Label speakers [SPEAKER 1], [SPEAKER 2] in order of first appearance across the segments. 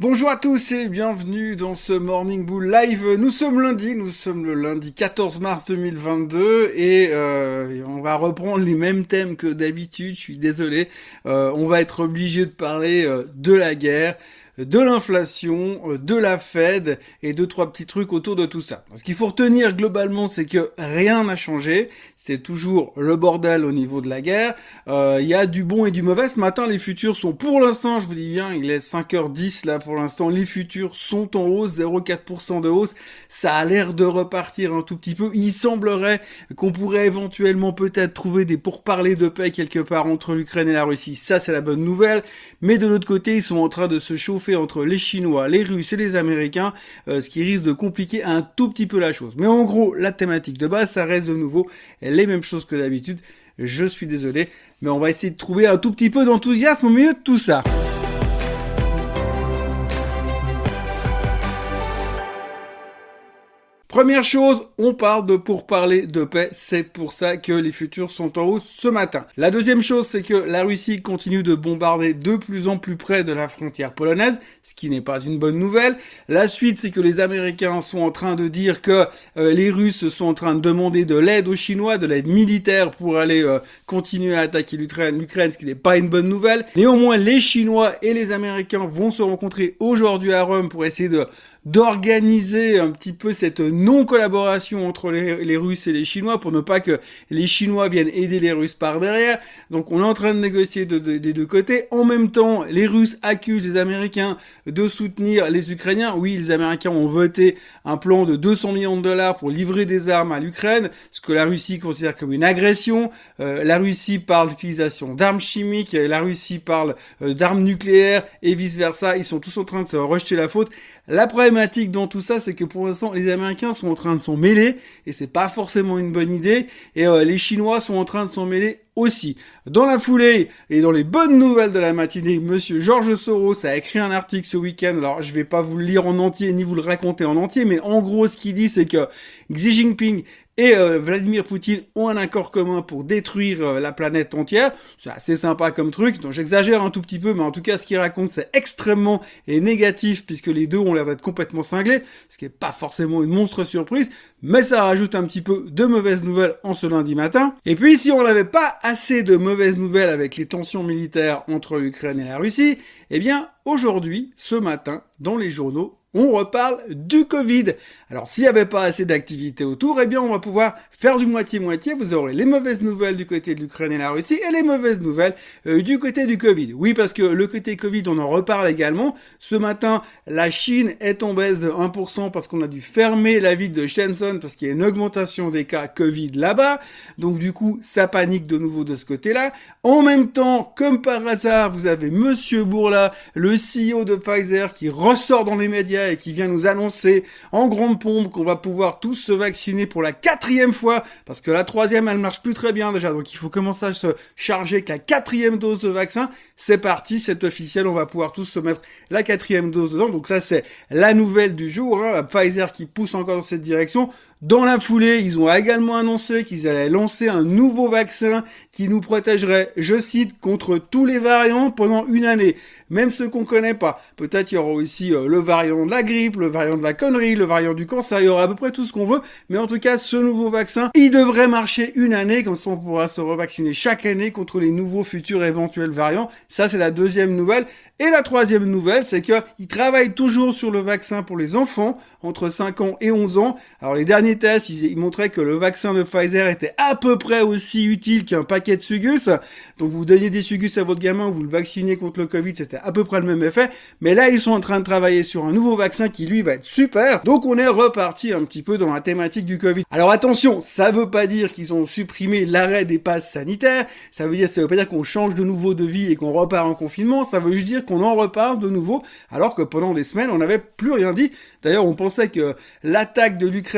[SPEAKER 1] Bonjour à tous et bienvenue dans ce Morning Bull Live. Nous sommes le lundi 14 mars 2022 et on va reprendre les mêmes thèmes que d'habitude, je suis désolé. On va être obligé de parler de la guerre, de l'inflation, de la Fed et deux, trois petits trucs autour de tout ça. Ce qu'il faut retenir globalement, c'est que rien n'a changé. C'est toujours le bordel au niveau de la guerre. Il y a du bon et du mauvais. Ce matin, les futurs sont pour l'instant, je vous dis bien, il est 5h10 là pour l'instant. Les futurs sont en hausse, 0,4% de hausse. Ça a l'air de repartir un tout petit peu. Il semblerait qu'on pourrait éventuellement peut-être trouver des pourparlers de paix quelque part entre l'Ukraine et la Russie. Ça, c'est la bonne nouvelle. Mais de l'autre côté, ils sont en train de se chauffer entre les Chinois, les Russes et les Américains, ce qui risque de compliquer un tout petit peu la chose. Mais en gros, la thématique de base, ça reste de nouveau les mêmes choses que d'habitude. Je suis désolé, mais on va essayer de trouver un tout petit peu d'enthousiasme au milieu de tout ça. Première chose, on parle de pourparlers de paix, c'est pour ça que les futurs sont en hausse ce matin. La deuxième chose, c'est que la Russie continue de bombarder de plus en plus près de la frontière polonaise, ce qui n'est pas une bonne nouvelle. La suite, c'est que les Américains sont en train de dire que les Russes sont en train de demander de l'aide aux Chinois, de l'aide militaire pour aller continuer à attaquer l'Ukraine, ce qui n'est pas une bonne nouvelle. Néanmoins, les Chinois et les Américains vont se rencontrer aujourd'hui à Rome pour essayer d'organiser un petit peu cette non-collaboration entre les Russes et les Chinois pour ne pas que les Chinois viennent aider les Russes par derrière. Donc on est en train de négocier des deux côtés. En même temps, les Russes accusent les Américains de soutenir les Ukrainiens. Oui, les Américains ont voté un plan de 200 millions de dollars pour livrer des armes à l'Ukraine, ce que la Russie considère comme une agression. La Russie parle d'utilisation d'armes chimiques, la Russie parle d'armes nucléaires et vice-versa. Ils sont tous en train de se rejeter la faute. La problématique dans tout ça, c'est que pour l'instant, les Américains sont en train de s'en mêler, et c'est pas forcément une bonne idée, et les Chinois sont en train de s'en mêler aussi. Dans la foulée, et dans les bonnes nouvelles de la matinée, monsieur George Soros a écrit un article ce week-end, alors je vais pas vous le lire en entier, ni vous le raconter en entier, mais en gros, ce qu'il dit, c'est que Xi Jinping et Vladimir Poutine ont un accord commun pour détruire la planète entière. C'est assez sympa comme truc, donc j'exagère un tout petit peu, mais en tout cas, ce qu'il raconte, c'est extrêmement négatif, puisque les deux ont l'air d'être complètement cinglés, ce qui est pas forcément une monstre surprise, mais ça rajoute un petit peu de mauvaises nouvelles en ce lundi matin. Et puis, si on n'avait pas assez de mauvaises nouvelles avec les tensions militaires entre l'Ukraine et la Russie, eh bien, aujourd'hui, ce matin, dans les journaux, on reparle du Covid. Alors, s'il n'y avait pas assez d'activité autour, eh bien, on va pouvoir faire du moitié-moitié. Vous aurez les mauvaises nouvelles du côté de l'Ukraine et la Russie et les mauvaises nouvelles du côté du Covid. Oui, parce que le côté Covid, on en reparle également. Ce matin, la Chine est en baisse de 1% parce qu'on a dû fermer la ville de Shenzhen parce qu'il y a une augmentation des cas Covid là-bas. Donc, du coup, ça panique de nouveau de ce côté-là. En même temps, comme par hasard, vous avez Monsieur Bourla, le CEO de Pfizer, qui ressort dans les médias et qui vient nous annoncer en grande pompe qu'on va pouvoir tous se vacciner pour la 4e fois, parce que la 3e, elle marche plus très bien déjà, donc il faut commencer à se charger que la 4e dose de vaccin. C'est parti, c'est officiel, on va pouvoir tous se mettre la 4e dose dedans, donc ça c'est la nouvelle du jour, hein, Pfizer qui pousse encore dans cette direction. Dans la foulée, ils ont également annoncé qu'ils allaient lancer un nouveau vaccin qui nous protégerait, je cite, contre tous les variants pendant une année. Même ceux qu'on connaît pas. Peut-être il y aura aussi le variant de la grippe, le variant de la connerie, le variant du cancer, il y aura à peu près tout ce qu'on veut. Mais en tout cas, ce nouveau vaccin, il devrait marcher une année, comme ça on pourra se revacciner chaque année contre les nouveaux futurs éventuels variants. Ça, c'est la deuxième nouvelle. Et la troisième nouvelle, c'est qu'ils travaillent toujours sur le vaccin pour les enfants entre 5 ans et 11 ans. Alors les derniers tests, ils montraient que le vaccin de Pfizer était à peu près aussi utile qu'un paquet de Sugus. Donc vous donniez des Sugus à votre gamin, vous le vaccinez contre le Covid, c'était à peu près le même effet. Mais là, ils sont en train de travailler sur un nouveau vaccin qui, lui, va être super. Donc on est reparti un petit peu dans la thématique du Covid. Alors attention, ça veut pas dire qu'ils ont supprimé l'arrêt des passes sanitaires. Ça veut pas dire qu'on change de nouveau de vie et qu'on repart en confinement. Ça veut juste dire qu'on en reparle de nouveau, alors que pendant des semaines, on n'avait plus rien dit. D'ailleurs, on pensait que l'attaque de l'Ukraine par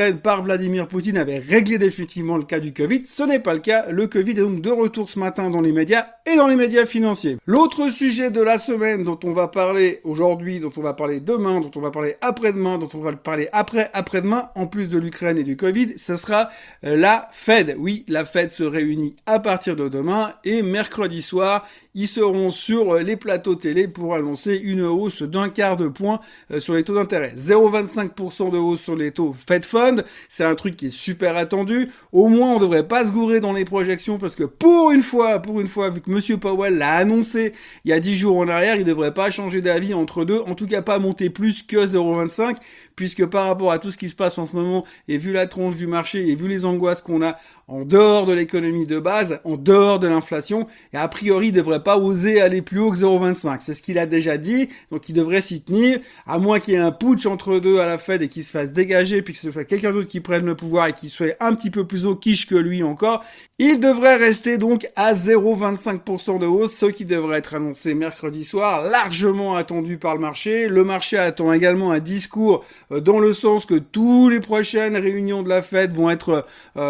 [SPEAKER 1] Vladimir Poutine avait réglé définitivement le cas du Covid. Ce n'est pas le cas. Le Covid est donc de retour ce matin dans les médias et dans les médias financiers. L'autre sujet de la semaine dont on va parler aujourd'hui, dont on va parler demain, dont on va parler après-demain, dont on va parler après-demain, en plus de l'Ukraine et du Covid, ce sera la Fed. Oui, la Fed se réunit à partir de demain et mercredi soir, ils seront sur les plateaux télé pour annoncer une hausse d'un quart de point sur les taux d'intérêt. 0,25% de hausse sur les taux Fed Fund, c'est un truc qui est super attendu. Au moins, on devrait pas se gourer dans les projections parce que pour une fois, vu que Monsieur Powell l'a annoncé il y a 10 jours en arrière, il devrait pas changer d'avis entre deux, en tout cas pas monter plus que 0,25, puisque par rapport à tout ce qui se passe en ce moment, et vu la tronche du marché, et vu les angoisses qu'on a en dehors de l'économie de base, en dehors de l'inflation, et a priori, il devrait pas oser aller plus haut que 0,25. C'est ce qu'il a déjà dit, donc il devrait s'y tenir, à moins qu'il y ait un putsch entre deux à la Fed et qu'il se fasse dégager, puis que ce soit quelqu'un d'autre qui prenne le pouvoir et qui soit un petit peu plus au quiche que lui encore. Il devrait rester donc à 0,25% de hausse, ce qui devrait être annoncé mercredi soir, largement attendu par le marché. Le marché attend également un discours dans le sens que toutes les prochaines réunions de la Fed vont être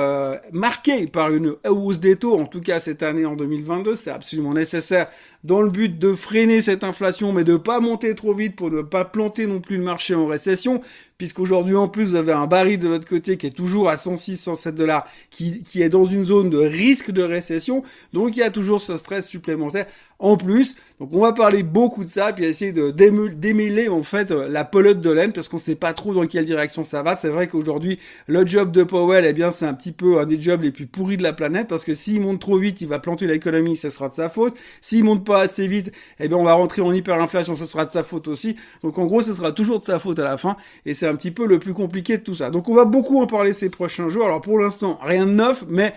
[SPEAKER 1] marquées par une hausse des taux, en tout cas cette année en 2022, c'est absolument nécessaire dans le but de freiner cette inflation, mais de pas monter trop vite pour ne pas planter non plus le marché en récession, puisqu'aujourd'hui en plus vous avez un baril de l'autre côté qui est toujours à 106, 107 $, qui est dans une zone de risque de récession, donc il y a toujours ce stress supplémentaire en plus. Donc on va parler beaucoup de ça, puis essayer de démêler en fait la pelote de laine, parce qu'on sait pas trop dans quelle direction ça va. C'est vrai qu'aujourd'hui, le job de Powell, eh bien c'est un petit peu un des jobs les plus pourris de la planète, parce que s'il monte trop vite, il va planter l'économie, ce sera de sa faute. S'il monte pas assez vite, eh bien on va rentrer en hyperinflation, ce sera de sa faute aussi. Donc en gros, ce sera toujours de sa faute à la fin, et c'est un petit peu le plus compliqué de tout ça. Donc on va beaucoup en parler ces prochains jours. Alors pour l'instant, rien de neuf, mais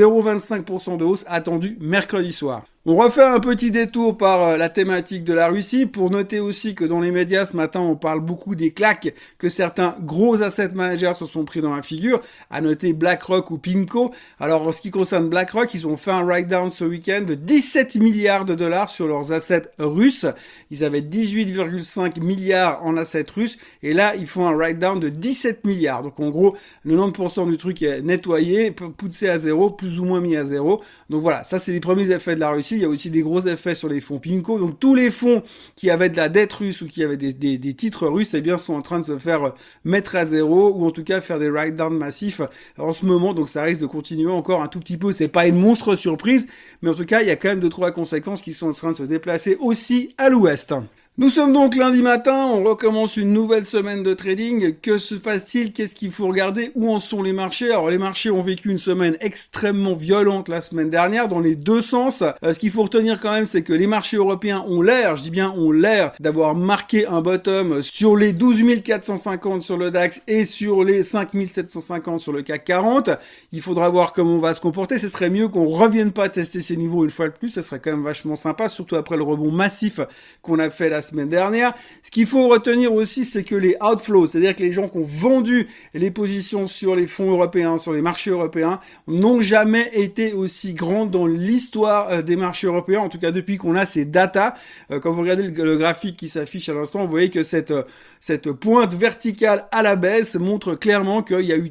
[SPEAKER 1] 0,25% de hausse attendue mercredi soir. On refait un petit détour par la thématique de la Russie pour noter aussi que dans les médias ce matin on parle beaucoup des claques que certains gros asset managers se sont pris dans la figure, à noter BlackRock ou PIMCO. Alors en ce qui concerne BlackRock, ils ont fait un write-down ce week-end de 17 milliards de dollars sur leurs assets russes. Ils avaient 18,5 milliards en assets russes et là ils font un write-down de 17 milliards. Donc en gros 90% du truc est nettoyé, poussé à zéro, plus ou moins mis à zéro. Donc voilà, ça c'est les premiers effets de la Russie. Il y a aussi des gros effets sur les fonds PIMCO. Donc tous les fonds qui avaient de la dette russe ou qui avaient des titres russes, eh bien sont en train de se faire mettre à zéro ou en tout cas faire des write-downs massifs en ce moment. Donc ça risque de continuer encore un tout petit peu. C'est pas une monstre surprise, mais en tout cas il y a quand même 2-3 conséquences qui sont en train de se déplacer aussi à l'ouest. Nous sommes donc lundi matin, on recommence une nouvelle semaine de trading. Que se passe-t-il? Qu'est-ce qu'il faut regarder? Où en sont les marchés? Alors les marchés ont vécu une semaine extrêmement violente la semaine dernière dans les deux sens. Ce qu'il faut retenir quand même, c'est que les marchés européens ont l'air, je dis bien ont l'air, d'avoir marqué un bottom sur les 12 450 sur le DAX et sur les 5 750 sur le CAC 40. Il faudra voir comment on va se comporter. Ce serait mieux qu'on revienne pas tester ces niveaux une fois de plus. Ce serait quand même vachement sympa, surtout après le rebond massif qu'on a fait la semaine dernière. Ce qu'il faut retenir aussi, c'est que les outflows, c'est-à-dire que les gens qui ont vendu les positions sur les fonds européens, sur les marchés européens, n'ont jamais été aussi grands dans l'histoire des marchés européens, en tout cas depuis qu'on a ces datas. Quand vous regardez le graphique qui s'affiche à l'instant, vous voyez que cette pointe verticale à la baisse montre clairement qu'il y a eu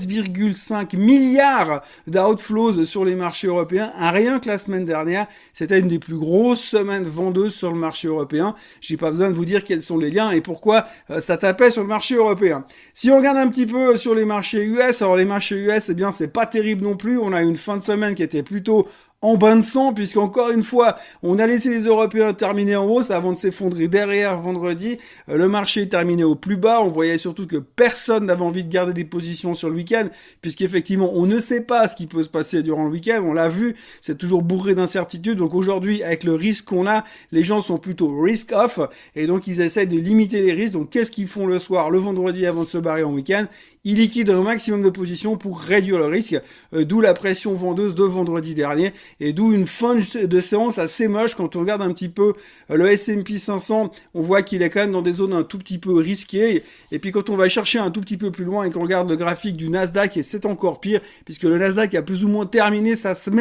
[SPEAKER 1] 13,5 milliards d'outflows sur les marchés européens. Rien que la semaine dernière, c'était une des plus grosses semaines vendeuses sur le marché européen. J'ai pas besoin de vous dire quels sont les liens et pourquoi ça tapait sur le marché européen. Si on regarde un petit peu sur les marchés US, alors les marchés US, eh bien c'est pas terrible non plus. On a eu une fin de semaine qui était plutôt en bain de sang, puisqu'encore une fois, on a laissé les Européens terminer en hausse avant de s'effondrer derrière vendredi. Le marché est terminé au plus bas. On voyait surtout que personne n'avait envie de garder des positions sur le week-end, puisqu'effectivement, on ne sait pas ce qui peut se passer durant le week-end. On l'a vu, c'est toujours bourré d'incertitudes. Donc aujourd'hui, avec le risque qu'on a, les gens sont plutôt risk-off, et donc ils essayent de limiter les risques. Donc qu'est-ce qu'ils font le soir, le vendredi, avant de se barrer en week-end? Ils liquident un maximum de positions pour réduire le risque, d'où la pression vendeuse de vendredi dernier, et d'où une fin de séance assez moche. Quand on regarde un petit peu le S&P 500, on voit qu'il est quand même dans des zones un tout petit peu risquées, et puis quand on va chercher un tout petit peu plus loin et qu'on regarde le graphique du Nasdaq, et c'est encore pire, puisque le Nasdaq a plus ou moins terminé sa semaine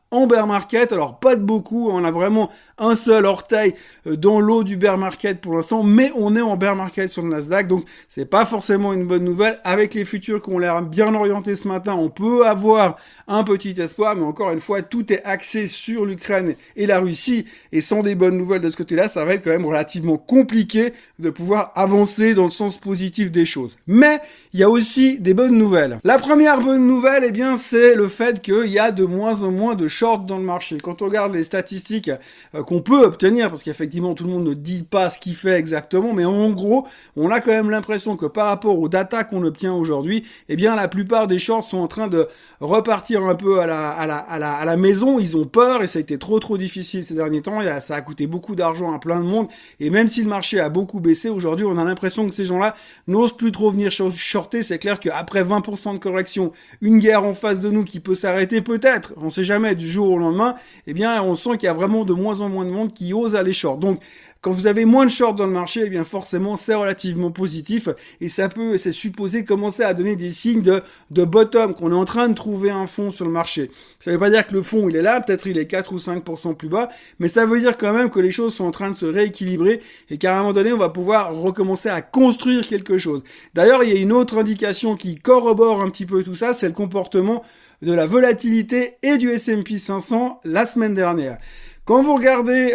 [SPEAKER 1] en bear market. Alors pas de beaucoup, on a vraiment un seul orteil dans l'eau du bear market pour l'instant, mais on est en bear market sur le Nasdaq, donc c'est pas forcément une bonne nouvelle. Avec les futurs qui ont l'air bien orientés ce matin, on peut avoir un petit espoir, mais encore une fois, tout est axé sur l'Ukraine et la Russie, et sans des bonnes nouvelles de ce côté-là, ça va être quand même relativement compliqué de pouvoir avancer dans le sens positif des choses. Mais il y a aussi des bonnes nouvelles. La première bonne nouvelle, eh bien, c'est le fait qu'il y a de moins en moins de shorts dans le marché. Quand on regarde les statistiques qu'on peut obtenir, parce qu'effectivement tout le monde ne dit pas ce qu'il fait exactement, mais en gros, on a quand même l'impression que par rapport aux data qu'on obtient aujourd'hui, eh bien, la plupart des shorts sont en train de repartir un peu à la maison. Ils ont peur et ça a été trop difficile ces derniers temps. Ça a coûté beaucoup d'argent à plein de monde, et même si le marché a beaucoup baissé aujourd'hui, on a l'impression que ces gens-là n'osent plus trop venir shorter. C'est clair qu'après 20% de correction, une guerre en face de nous qui peut s'arrêter peut-être, on sait jamais, du jour au lendemain, eh bien on sent qu'il y a vraiment de moins en moins de monde qui ose aller short. Donc quand vous avez moins de short dans le marché, eh bien forcément c'est relativement positif, et c'est supposé commencer à donner des signes de bottom, qu'on est en train de trouver un fond sur le marché. Ça veut pas dire que le fond il est là, peut-être il est 4 ou 5% plus bas, mais ça veut dire quand même que les choses sont en train de se rééquilibrer et qu'à un moment donné on va pouvoir recommencer à construire quelque chose. D'ailleurs il y a une autre indication qui corrobore un petit peu tout ça, c'est le comportement de la volatilité et du S&P 500 la semaine dernière. Quand vous regardez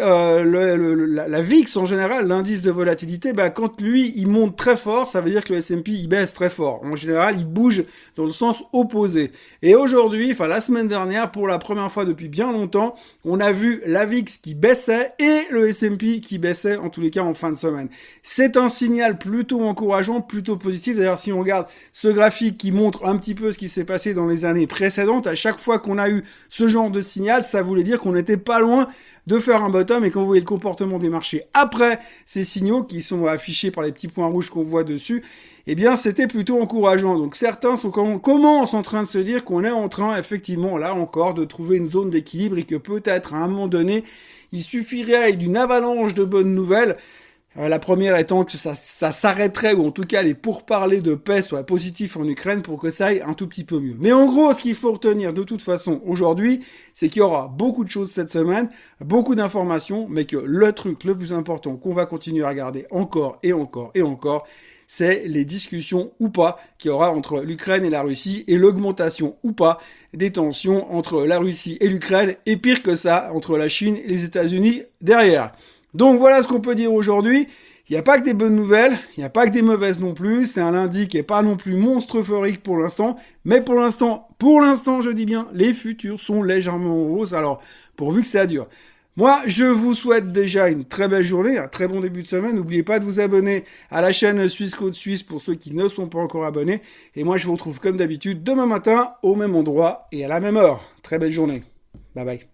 [SPEAKER 1] la VIX en général, l'indice de volatilité, quand lui il monte très fort, ça veut dire que le S&P il baisse très fort. En général, il bouge dans le sens opposé. Et aujourd'hui, enfin la semaine dernière, pour la première fois depuis bien longtemps, on a vu la VIX qui baissait et le S&P qui baissait, en tous les cas en fin de semaine. C'est un signal plutôt encourageant, plutôt positif. D'ailleurs, si on regarde ce graphique qui montre un petit peu ce qui s'est passé dans les années précédentes, à chaque fois qu'on a eu ce genre de signal, ça voulait dire qu'on n'était pas loin de faire un bottom. Et quand vous voyez le comportement des marchés après ces signaux qui sont affichés par les petits points rouges qu'on voit dessus, eh bien c'était plutôt encourageant. Donc certains commencent en train de se dire qu'on est en train effectivement là encore de trouver une zone d'équilibre, et que peut-être à un moment donné il suffirait d'une avalanche de bonnes nouvelles. La première étant que ça s'arrêterait, ou en tout cas les pourparlers de paix soient positifs en Ukraine pour que ça aille un tout petit peu mieux. Mais en gros, ce qu'il faut retenir de toute façon aujourd'hui, c'est qu'il y aura beaucoup de choses cette semaine, beaucoup d'informations, mais que le truc le plus important qu'on va continuer à regarder encore et encore et encore, c'est les discussions ou pas qu'il y aura entre l'Ukraine et la Russie, et l'augmentation ou pas des tensions entre la Russie et l'Ukraine, et pire que ça, entre la Chine et les États-Unis derrière. Donc voilà ce qu'on peut dire aujourd'hui. Il n'y a pas que des bonnes nouvelles, il n'y a pas que des mauvaises non plus. C'est un lundi qui n'est pas non plus monstre euphorique pour l'instant. Mais pour l'instant, je dis bien, les futurs sont légèrement en hausse. Alors, pourvu que ça dure. Moi, je vous souhaite déjà une très belle journée, un très bon début de semaine. N'oubliez pas de vous abonner à la chaîne Suisse Côte Suisse pour ceux qui ne sont pas encore abonnés. Et moi, je vous retrouve comme d'habitude demain matin, au même endroit et à la même heure. Très belle journée. Bye bye.